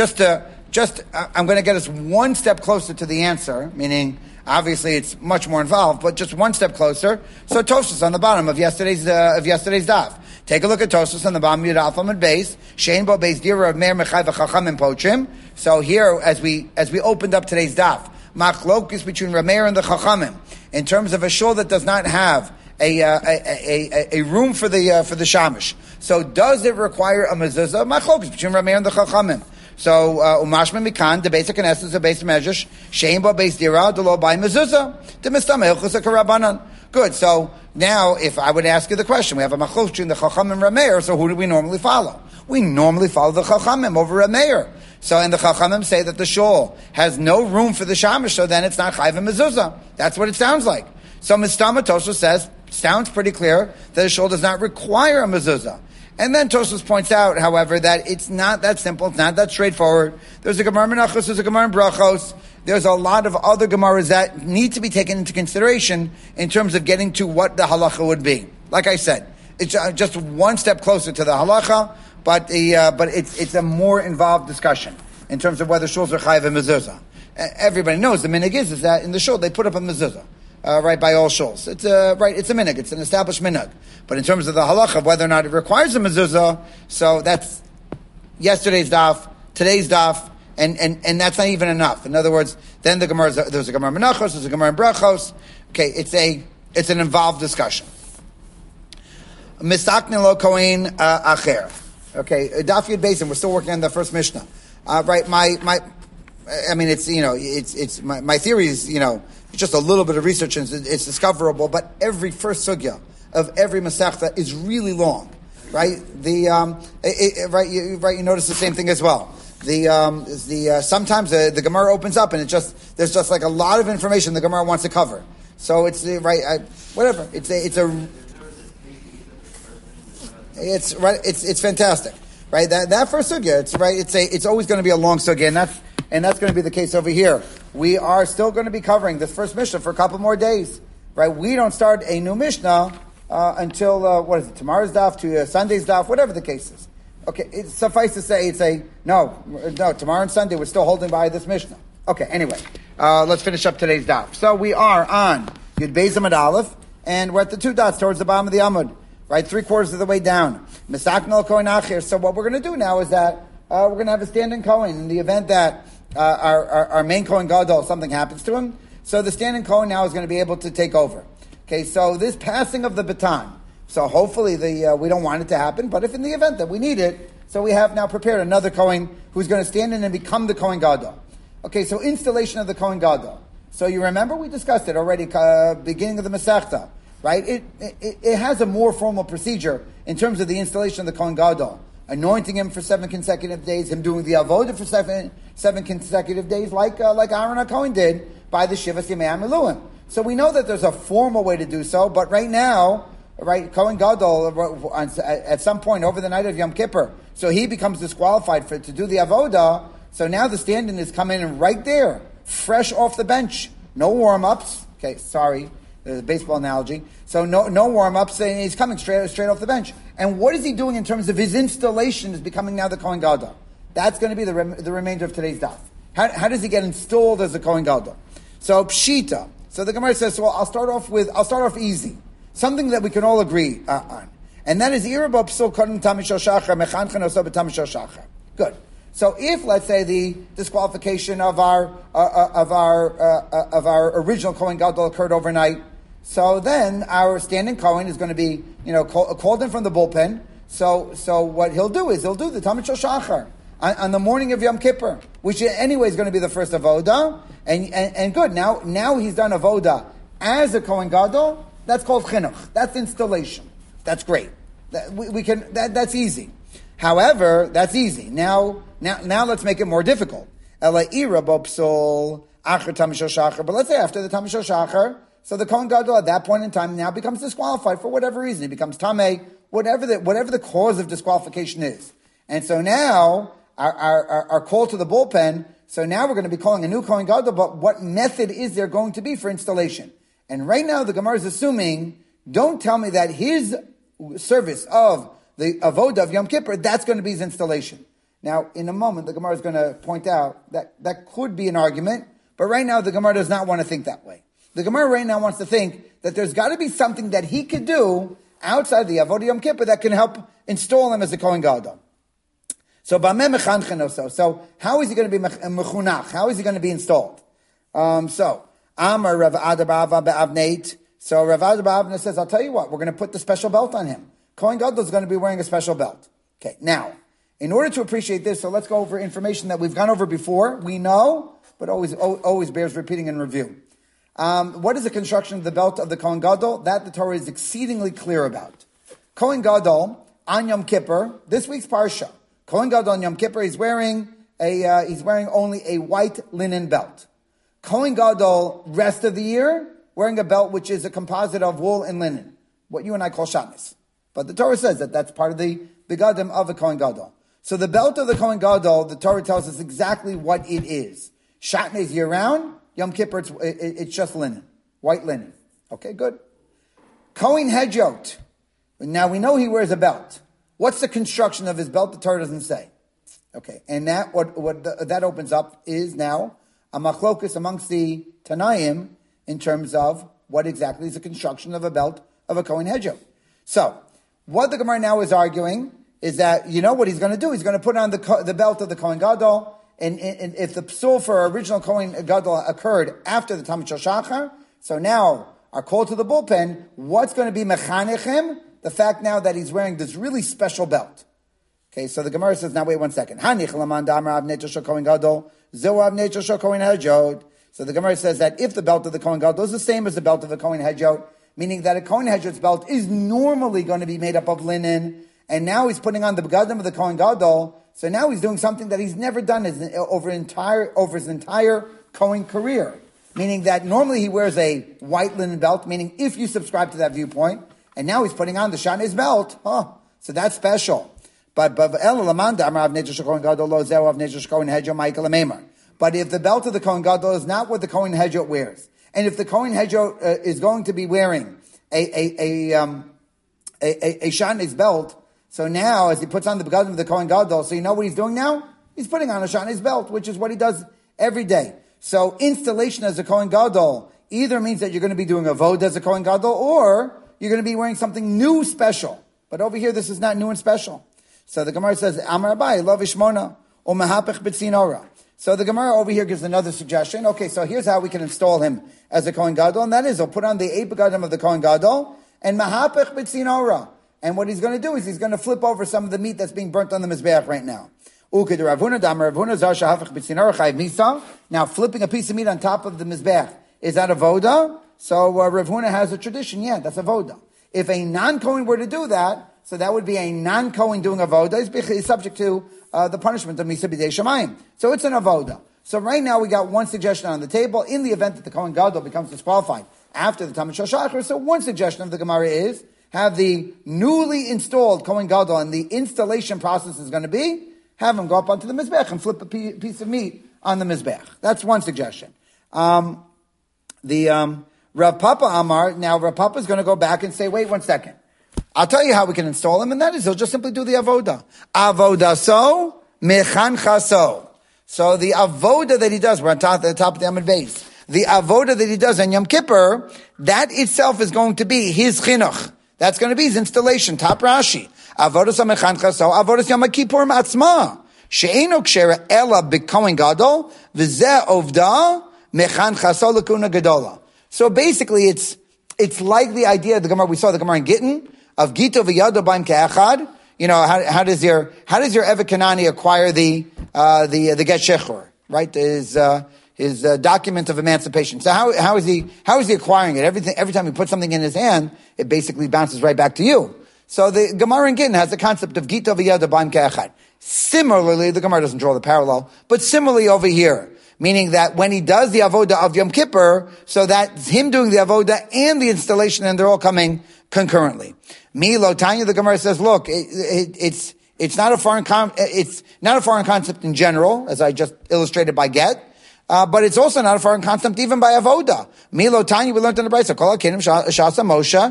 I'm going to get us one step closer to the answer, meaning obviously it's much more involved, but just one step closer. So Tosfos on the bottom of yesterday's daf. Take a look at Tosfos on the bottom, Yud Alpha and Beis. Shein bo Beis Dira of Meir Mechai v'Chachamim Pochim. So here, as we opened up today's daf, Machlokes between Rameir and the Chachamim in terms of a shul that does not have a room for the shamish. So does it require a mezuzah? Machlokes between Rameir and the Chachamim. So umashma mikan the basic and essence of base measures shein bo Beis Dira the lo by mezuzah the mistama hilchos karabanan. Good. So now, if I would ask you the question, we have a machlok between the Chacham and Rameir. So who do we normally follow? We normally follow the Chachamim over Rameir. So, and the Chachamim say that the shul has no room for the shamish, so then it's not chayv and mezuzah. That's what it sounds like. So Mistama Tosfos says, sounds pretty clear that the shul does not require a mezuzah. And then Tosfos points out, however, that it's not that simple, it's not that straightforward. There's a Gemara Menachos, there's a Gemara Brachos. There's a lot of other Gemaras that need to be taken into consideration in terms of getting to what the halacha would be. Like I said, it's just one step closer to the halacha, but it's a more involved discussion in terms of whether shuls are chayiv and mezuzah. Everybody knows the minhag is that in the shul they put up a mezuzah, right, by all shuls. It's a minhag, it's an established minhag. But in terms of the halacha, of whether or not it requires a mezuzah, so that's yesterday's daf, today's daf, and that's not even enough. In other words, then there's a Gemara Menachos, there's a Gemara Brachos. Okay, it's an involved discussion. Misaknin lo kohen acher. Okay, Daf Yud Beis, we're still working on the first Mishnah. Right, my theory is, it's just a little bit of research and it's discoverable, but every first sugya of every Masechta is really long, right? You notice the same thing as well. Sometimes the Gemara opens up and there's just like a lot of information the Gemara wants to cover. So it's whatever. It's fantastic, right? That first sugya, it's always going to be a long sugya, and that's going to be the case over here. We are still going to be covering this first Mishnah for a couple more days, right? We don't start a new Mishnah until tomorrow's daf to Sunday's daf, whatever the case is. Okay, it's suffice to say, no, tomorrow and Sunday we're still holding by this Mishnah. Okay, anyway, let's finish up today's daf. So we are on Yud Beis Amud Aleph, and we're at the 2 dots towards the bottom of the Amud, right, 3/4 of the way down. Misaknal Kohen Achir. So what we're going to do now is that we're going to have a standing Kohen in the event that our main Kohen Gadol, something happens to him. So the standing Kohen now is going to be able to take over. Okay, so this passing of the baton. So hopefully we don't want it to happen, but if in the event that we need it, so we have now prepared another Kohen who's going to stand in and become the Kohen Gadol. Okay, so installation of the Kohen Gadol. So you remember we discussed it already, beginning of the Masechta, right? It has a more formal procedure in terms of the installation of the Kohen Gadol. Anointing him for 7 consecutive days, him doing the avodah for seven consecutive days, like Aaron HaKohen did by the Shivas Yemei HaMiluim. So we know that there's a formal way to do so, but right now, right, Kohen Gadol, at some point over the night of Yom Kippur, so he becomes disqualified to do the avodah. So now the stand-in is coming in right there, fresh off the bench, no warm-ups. Okay, sorry, there's a baseball analogy. So no warm-ups, and he's coming straight off the bench. And what is he doing in terms of his installation is becoming now the Kohen Gadol? That's going to be the remainder of today's daf. How does he get installed as the Kohen Gadol? So Pshita. So the Gemara says, well, I'll start off easy. Something that we can all agree on. And that is Iraba Psul Kodem Tamishal Shachar Mechanchen Oso B'Tamishal Shachar. Good. So if, let's say, the disqualification of our original Kohen Gadol occurred overnight, so then our standing Kohen is going to be, called in from the bullpen. So what he'll do is he'll do the Tamishal Shachar on the morning of Yom Kippur, which anyway is going to be the first avoda. And good. Now he's done avoda as a Kohen Gadol. That's called chinuch. That's installation. That's great. That's easy. However, that's easy. Now let's make it more difficult. But let's say after the Tamishal Shachar, so the Kohen Gadol at that point in time now becomes disqualified for whatever reason. He becomes tamei, whatever the cause of disqualification is. And so now our call to the bullpen. So now we're going to be calling a new Kohen Gadol. But what method is there going to be for installation? And right now the Gemara is assuming, don't tell me that his service of the avodah of Yom Kippur, that's going to be his installation. Now, in a moment, the Gemara is going to point out that could be an argument, but right now the Gemara does not want to think that way. The Gemara right now wants to think that there's got to be something that he could do outside the avodah Yom Kippur that can help install him as a Kohen Gadol. So how is he going to be mechunach? How is he going to be installed? Amar Rav Ada bar Ava be'avneit. So Rav Ada bar Ava says, I'll tell you what, we're going to put the special belt on him. Kohen Gadol is going to be wearing a special belt. Okay, now, in order to appreciate this, so let's go over information that we've gone over before. We know, but always bears repeating and review. What is the construction of the belt of the Kohen Gadol? That the Torah is exceedingly clear about. Kohen Gadol on Yom Kippur, this week's parsha. Kohen Gadol on Yom Kippur, he's wearing only a white linen belt. Kohen Gadol, rest of the year, wearing a belt which is a composite of wool and linen, what you and I call shatnez. But the Torah says that that's part of the begadim of the Kohen Gadol. So the belt of the Kohen Gadol, the Torah tells us exactly what it is. Shatnez year round, Yom Kippur, it's just linen, white linen. Okay, good. Kohen Hedjot. Now we know he wears a belt. What's the construction of his belt? The Torah doesn't say. Okay, and that that opens up is now a machlokus amongst the Tanaim in terms of what exactly is the construction of a belt of a Kohen Hedjot. So, what the Gemara now is arguing is that, you know what he's going to do? He's going to put on the belt of the Kohen Gadol, and if the psul for original Kohen Gadol occurred after the Tamishal Shachar, so now our call to the bullpen, what's going to be mechanechem? The fact now that he's wearing this really special belt. Okay, so the Gemara says, now wait one second. So the Gemara says that if the belt of the Kohen Gadol is the same as the belt of the Kohen Hedjot, meaning that a Kohen Hedrod's belt is normally going to be made up of linen, and now he's putting on the begadim of the Kohen Gadol. So now he's doing something that he's never done over his entire Kohen career. Meaning that normally he wears a white linen belt, meaning if you subscribe to that viewpoint, and now he's putting on the Shanez belt. So that's special. But if the belt of the Kohen Gadol is not what the Kohen Hedjot wears, and if the Kohen Hedjot is going to be wearing a Shanez belt, so now as he puts on the begadim of the Kohen Gadol, so you know what he's doing now? He's putting on a Shanez belt, which is what he does every day. So installation as a Kohen Gadol either means that you're going to be doing a avoda as a Kohen Gadol, or you're going to be wearing something new, special. But over here, this is not new and special. So the Gemara says, Amar Abai, lo vishmona, o mehapech b'tzinora. So the Gemara over here gives another suggestion. Okay, so here's how we can install him as a Kohen Gadol, and that is, he'll put on the 8 begadim of the Kohen Gadol, and mehapech b'tzinora. And what he's going to do is he's going to flip over some of the meat that's being burnt on the Mizbeach right now. Now, flipping a piece of meat on top of the Mizbeach, is that avoda? So Rav Huna has a tradition, that's avoda. If a non-Kohen were to do that, so that would be a non-Kohen doing avoda, he's subject to the punishment of Misa B'dei Shamayim. So it's an avoda. So right now we got one suggestion on the table, in the event that the Kohen Gadol becomes disqualified after the Tamid Shal Shachar. So one suggestion of the Gemara is, have the newly installed Kohen Gadol, and the installation process is going to be, have him go up onto the Mizbech and flip a piece of meat on the Mizbech. That's one suggestion. Rav Papa Amar, now Rav Papa is going to go back and say, wait 1 second. I'll tell you how we can install him, and that is, he'll just simply do the avoda. Avoda so, mechancha so. So the avoda that he does, we're on the top of the Amud Beis. The avoda that he does on Yom Kippur, that itself is going to be his chinuch. That's going to be his installation. Top Rashi. Avodas HaMechancha so, avodas Yom Kippur Ma'atzma. She'eno kshera ela b'kohen gadol, v'zeh ovda mechancha so l'kuna gadola. So basically, it's like the idea of the Gemara, we saw the Gemara in Gittin, of Gito v'yado b'im ke'echad. You know, how does your Evet Kanani acquire the get shechor, right? His document of emancipation. So how is he acquiring it? Every time he puts something in his hand, it basically bounces right back to you. So the Gemara in Gittin has the concept of Gito v'yado b'im ke'echad. Similarly, the Gemara doesn't draw the parallel, but similarly over here, meaning that when he does the avoda of Yom Kippur, so that's him doing the avoda and the installation, and they're all coming concurrently. Milo Tanya, the Gemara says, look, it's not a foreign concept in general, as I just illustrated by get, but it's also not a foreign concept even by avoda. Milo Tanya, we learned in the Brisa, Kol HaKelim Shasa Moshe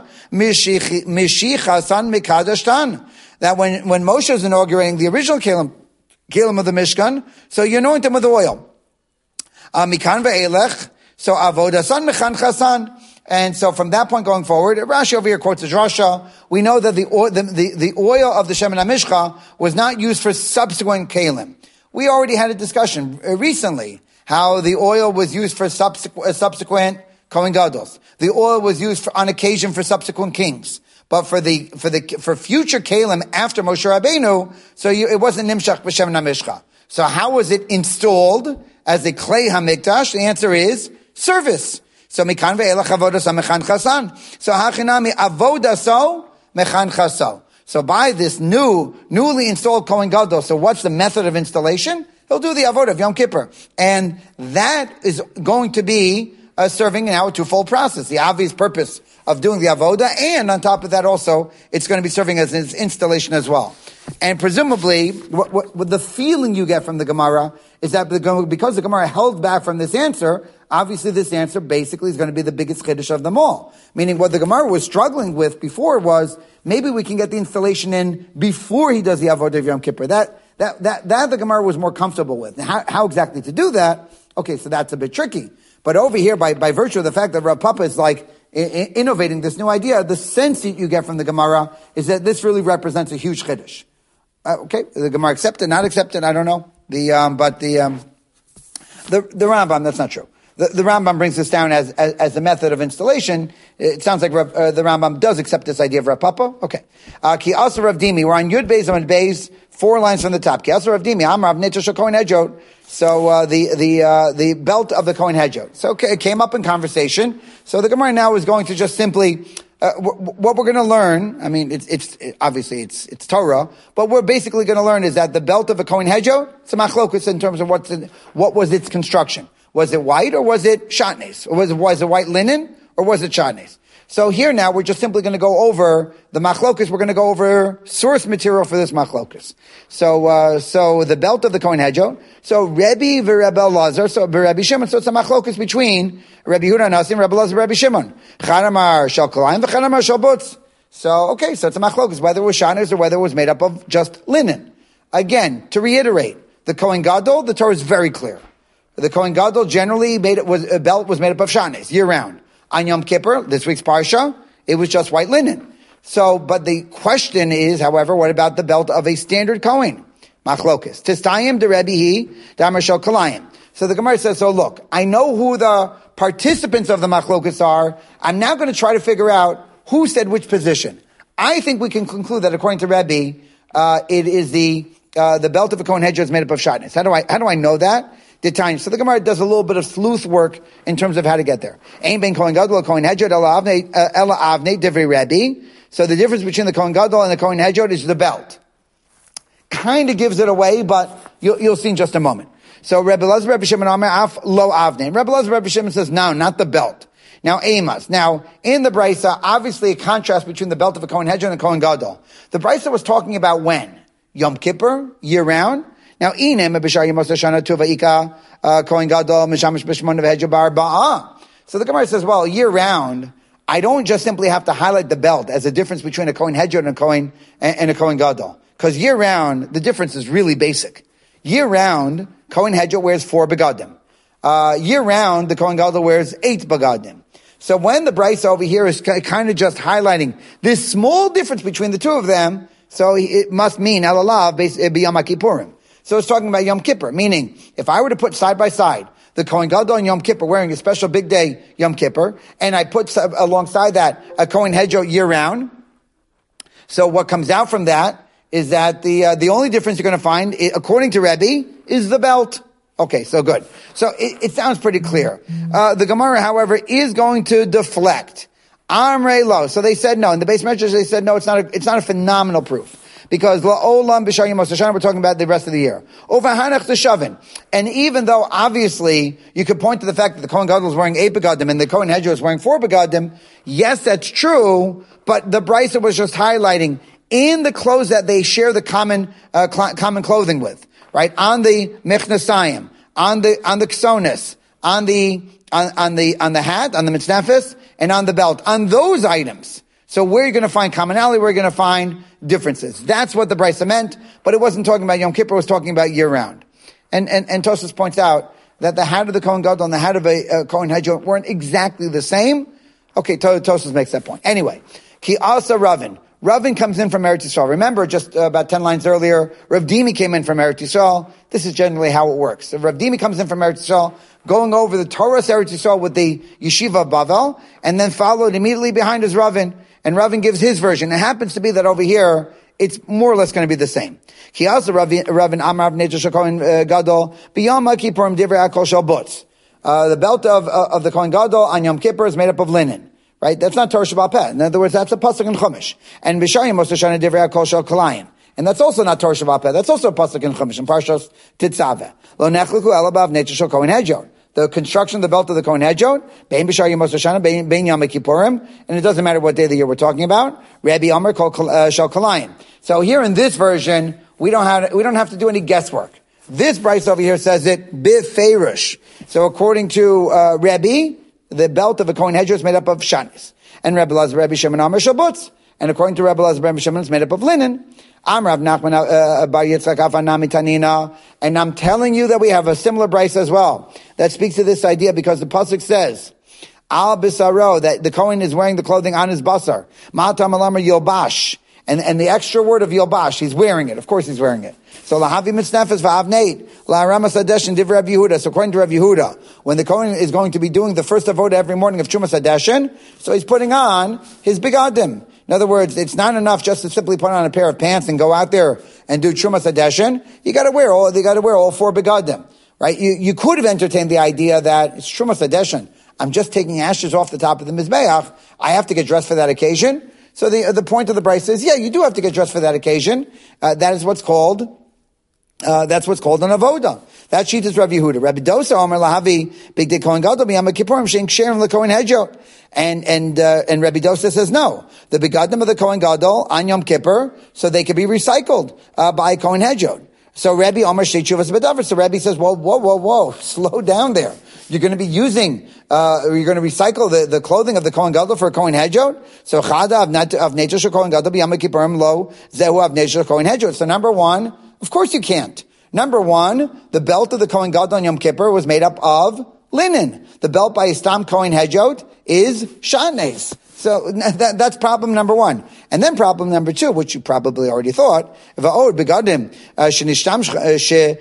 Mishichasan Mikadashtan. That when Moshe is inaugurating the original kelim of the Mishkan, so you anoint him with oil. Mikan ve'elech, so avodasan mechan chasan. And so from that point going forward, Rashi over here quotes the Drasha. We know that the oil of the Shemen HaMishcha was not used for subsequent kelim. We already had a discussion recently how the oil was used for subsequent Kohen Gadol. The oil was used on occasion for subsequent kings. But for future kelim after Moshe Rabbeinu, so it wasn't nimshach b'Shemen HaMishcha. So how was it installed as a klei hamikdash? The answer is service. So mikan ve'elach avodas mechan chasan. So hachinami avodaso mechan chaso. So by this newly installed Kohen Gadol, so what's the method of installation? He'll do the avodah of Yom Kippur, and that is going to be serving now a twofold process. The obvious purpose of doing the avodah, and on top of that also, it's going to be serving as his installation as well. And presumably, what the feeling you get from the Gemara is that because the Gemara held back from this answer, obviously this answer basically is going to be the biggest chiddush of them all. Meaning what the Gemara was struggling with before was, maybe we can get the installation in before he does the avodah of Yom Kippur. That the Gemara was more comfortable with. Now, how exactly to do that? Okay, so that's a bit tricky. But over here, by virtue of the fact that Rav Papa is like innovating this new idea, the sense that you get from the Gemara is that this really represents a huge chiddush. Okay, the Gemara accepted, not accepted, I don't know. The Rambam, that's not true. The Rambam brings this down as a method of installation. It sounds like the Rambam does accept this idea of Rav Papa. Okay. Ki also Rav Dimi, we're on Yud Beis, Amud Beis, 4 lines from the top. Ki also Rav Dimi, Amar Rav Nitza Shel Kohen Hedjot, So the belt of the Kohen Hedjot. So it came up in conversation. So the Gemara now is going to just simply what we're going to learn. I mean, it's obviously it's Torah, but we're basically going to learn is that the belt of the Kohen Hedjot, it's a machlokus in terms of what was its construction. Was it white or was it shatnes? Or was it white linen or was it shatnes? So here now we're just simply going to go over the machlokus. We're going to go over source material for this machlokus. So the belt of the Kohen Hedjot. So Rebbe v'Rebbe Elazar. So Rebbe Shimon. So it's a machlokus between Rebbe Yehuda Nasi, Rebbe Elazar, Rebbe Shimon. Chanamar shel kalayim v'chanamar shel butz. So it's a machlokus whether it was shatnes or whether it was made up of just linen. Again, to reiterate, the Kohen Gadol, the Torah is very clear. The Kohen Gadol generally a belt was made up of shatnes year round. On Yom Kippur, this week's Parsha, it was just white linen. So, but the question is, however, what about the belt of a standard Kohen? Machlokas. Tistayim de Rebbe Damar Shel Kalayim. So the Gemara says, so look, I know who the participants of the Machlokas are. I'm now going to try to figure out who said which position. I think we can conclude that according to Rebbe, it is the belt of a Kohen Hedjot is made up of shatnez. How do I know that? So the Gemara does a little bit of sleuth work in terms of how to get there. Ein ben Kohen Gadol Kohen Hedjot ela avnei divrei Rebbe. So the difference between the Kohen Gadol and the Kohen Hedjot is the belt. Kind of gives it away, but you'll see in just a moment. So Rebbe Elazar Rebbe Shimon Amar af lo avnei. Rebbe Elazar Rebbe Shimon says no, not the belt. Now Amos. Now in the Brisa, obviously a contrast between the belt of a Kohen Hedjot and a Kohen Gadol. The Brisa was talking about when Yom Kippur, year round. Now, inem b'shar yemos hashana tuva ika Kohen Gadol mishamish b'shmon v'hedjot ba'arba'ah. So the Gemara says, well, year round, I don't just simply have to highlight the belt as a difference between a Kohen Hedjot and a Kohen Gadol, because year round the difference is really basic. Year round, Kohen Hedjot wears 4 begadim. Year round, the Kohen Gadol wears 8 begadim. So when the Brisa over here is kind of just highlighting this small difference between the two of them, so it must mean Elalav b'Yom Kippurim. So it's talking about Yom Kippur, meaning if I were to put side by side the Kohen Gadol and Yom Kippur wearing a special big day Yom Kippur, and I put alongside that a Kohen Hedjot year round, so what comes out from that is that the only difference you're going to find, according to Rebbe, is the belt. Okay, so good. So it sounds pretty clear. The Gemara, however, is going to deflect. Amrei lo. So they said no. In the base measures, they said no, it's not a phenomenal proof. Because la'olam b'shar yemos hashana, we're talking about the rest of the year. Over hanach teshavin. And even though obviously you could point to the fact that the Kohen Gadol is wearing 8 begadim and the Kohen Hedjot is wearing 4 begadim, yes, that's true, but the Brisa was just highlighting in the clothes that they share the common clothing with, right? On the mechnasayim, on the ksonis, on the hat, on the mitznafis, and on the belt, on those items. So where you're going to find commonality, where you're going to find differences. That's what the Brisa meant, but it wasn't talking about Yom Kippur, it was talking about year round. And Tosfos points out that the hat of the Kohen Gadol and the hat of a Kohen Hedjot weren't exactly the same. Okay, Tosfos makes that point. Anyway, Ki Asa Ravin. Ravin comes in from Eretz Yisrael. Remember, just about 10 lines earlier, Rav Dimi came in from Eretz Yisrael. This is generally how it works. So Rav Dimi comes in from Eretz Yisrael, going over the Torah Eretz Yisrael with the Yeshiva of Bavel, and then followed immediately behind is Ravin. And Ravin gives his version. It happens to be that over here, it's more or less going to be the same. He also Ravin Amar Neja Kohen Gadol B'Yom Kippurim Divrei Kol Shel Butz. The belt of the Kohen Gadol on Yom Kippur is made up of linen. Right? That's not Torah Shabbat Peh. In other words, that's a pasuk in Chumash. And B'Shar Yemos Hashana Divrei Kol Shel Kalayim. And that's also not Torah Shabbat Peh. That's also a pasuk in Chumash in Parshas Tetzaveh. Lo nechluku elabav Neja Shel Kohen Hedjot. The construction of the belt of the Kohen Hedjot, Bein B'Shar Yemos Hashana, Bein Yom Kippurim, and it doesn't matter what day of the year we're talking about. Rabbi Amar Kol Shel Kalayim. So here in this version, we don't have to do any guesswork. This Brisa over here says it bifeirush. So according to Rebbe, the belt of a Kohen Hedjot is made up of shatnez, and Rebbe Elazar Rebbe Shimon Amar Shel butz, and according to Rebbe Elazar Rebbe Shimon, it's made up of linen. Amrav Nachman Bar Yitzchak Afanami Tanina, and I'm telling you that we have a similar Brisa as well that speaks to this idea because the pasuk says Al Bisaro, that the Kohen is wearing the clothing on his basar. Ma'atam Alamar Yilbash. And the extra word of Yilbash, he's wearing it. Of course he's wearing it. So Lahavi Mitznafes Va'avneit, La Ramas Adeshin Div Rav Yehuda. So according to Rav Yehuda, when the Kohen is going to be doing the first avoda every morning of Chumas Adeshin, so he's putting on his begadim. In other words, it's not enough just to simply put on a pair of pants and go out there and do Chumas Adeshin. You gotta wear all 4 begadim. right? You could have entertained the idea that it's Trumas Adeshan. I'm just taking ashes off the top of the Mizbeach. I have to get dressed for that occasion. So the point of the Brisa is, yeah, you do have to get dressed for that occasion. That is what's called that's what's called an avoda. That sheet is Rav Yehuda. Rabbi Dosa Omer Lahavi Big Day Kohen Gadol B'Yom Kippurim Shein Ksherim LeKohen Hedjot. And Rabbi Dosa says no. The begadim of the Kohen Gadol on Yom Kippur, so they can be recycled by Kohen Hedjot. So Rabbi Omer Shtei Tshuvas B'Davar. So Rabbi says, whoa, slow down there. You're going to be using, you're going to recycle the clothing of the Kohen Gadol for a Kohen Hedjot. So Chada of Netel Shel Kohen Gadol B'Yom Kippurim Lo Zehu of Netel Shel Kohen Hedjot. So number one, of course you can't. Number one, the belt of the Kohen Gadol on Yom Kippur was made up of linen. The belt by Istam Kohen Hedjot is shatnez. So that's problem number one. And then problem number two, which you probably already thought, va'od begadim shenishtamashta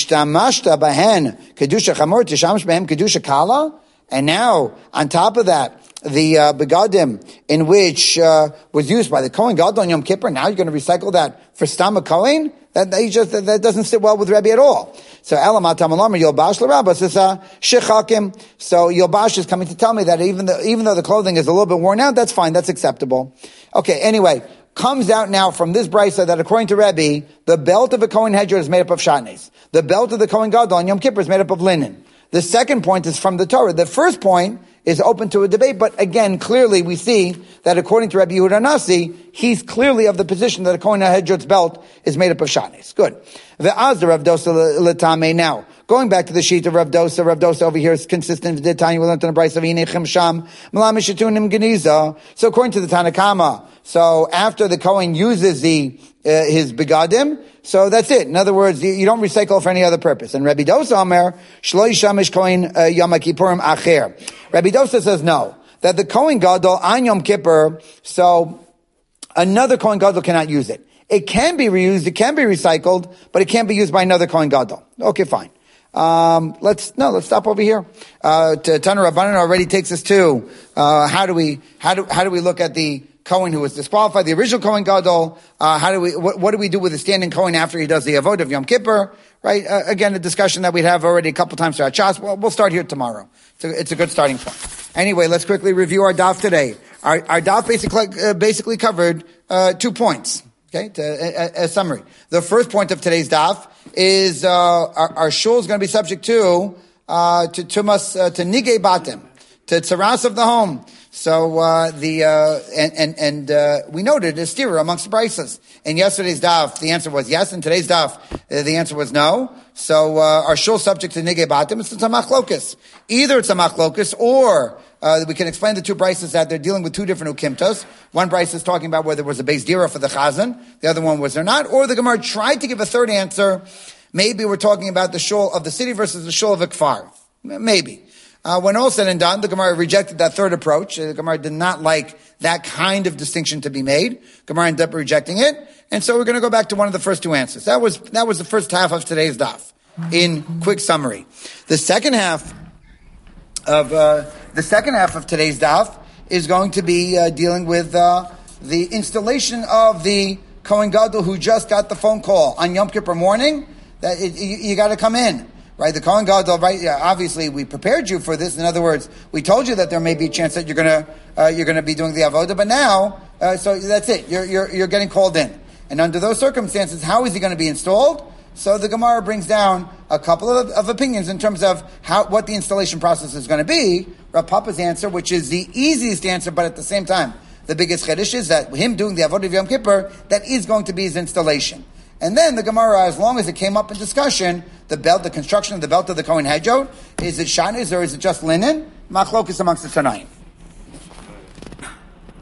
bahen kedusha chamor tishamish bahem kedusha kala. And now, on top of that, the begadim in which was used by the Kohen Gadol on Yom Kippur, now you're going to recycle that for Stam Kohen? That doesn't sit well with Rebbe at all. So Elamat Tamalamar Yolbash L'Rabbas is Shechakim. So Yolbash is coming to tell me that even though the clothing is a little bit worn out, that's fine, that's acceptable. Okay, anyway, comes out now from this brisa that according to Rebbe, the belt of a Kohen Hedjot is made up of shatnez. The belt of the Kohen Gadol on Yom Kippur is made up of linen. The second point is from the Torah. The first point is open to a debate, but again, clearly we see that according to Rabbi Yehuda Nasi, he's clearly of the position that a Kohen Hedjot's belt is made up of shatnez. Good. The Azar Rav Dosa Latame. Now, going back to the sheet of Rav Dosa over here is consistent with the Tanya we learned in the Brisa of Yinechem Sham, Malam Shitunim Geniza. So according to the Tanakama, so after the Kohen uses his begadim, so that's it. In other words, you don't recycle for any other purpose. And Rabbi Dosa Omer, Shlo Yishamish Kohen Yom Kippurim Acher. Rabbi Dosa says no. That the Kohen Gadol on Yom Kippur, so another Kohen Gadol cannot use it. It can be reused, it can be recycled, but it can't be used by another Kohen Gadol. Okay, fine. Let's stop over here. Tana Rabbanan already takes us to, how do we look at the Kohen who was disqualified, the original Kohen Gadol? What do we do with the standing Kohen after he does the Avodah of Yom Kippur? Right? Again, a discussion that we'd have already a couple times throughout Shas. Well, we'll start here tomorrow. It's a good starting point. Anyway, let's quickly review our daf today. Our daf basically covered, 2 points. Okay, a summary. The first point of today's daf is our shul is going to be subject to tumas to nigei batim, to tzaras of the home. So we noted a steer amongst the brises. In yesterday's daf, the answer was yes. In today's daf, the answer was no. So our shul subject to nigei batim is a machlokus. Either it's a machlokus or we can explain the two brises that they're dealing with two different ukimtos. One brise is talking about whether there was a beis dira for the chazan. The other one was there not. Or the Gemara tried to give a third answer. Maybe we're talking about the shul of the city versus the shul of a kfar. Maybe. When all said and done, the Gemara rejected that third approach. The Gemara did not like that kind of distinction to be made. Gemara ended up rejecting it. And so we're going to go back to one of the first two answers. That was the first half of today's daf. In quick summary. The second half of today's daf is going to be dealing with the installation of the Kohen Gadol who just got the phone call on Yom Kippur morning that you got to come in, right? The Kohen Gadol, right? Yeah, obviously, we prepared you for this. In other words, we told you that there may be a chance that you're gonna be doing the avodah, but now, so that's it. You're getting called in, and under those circumstances, how is he going to be installed? So the Gemara brings down a couple of opinions in terms of what the installation process is going to be. Rav Papa's answer, which is the easiest answer, but at the same time, the biggest chiddush is that him doing the Avodah of Yom Kippur, that is going to be his installation. And then the Gemara, as long as it came up in discussion, the construction of the belt of the Kohen Hedjot, is it shatnez or is it just linen? Machlokus amongst the Tanaim.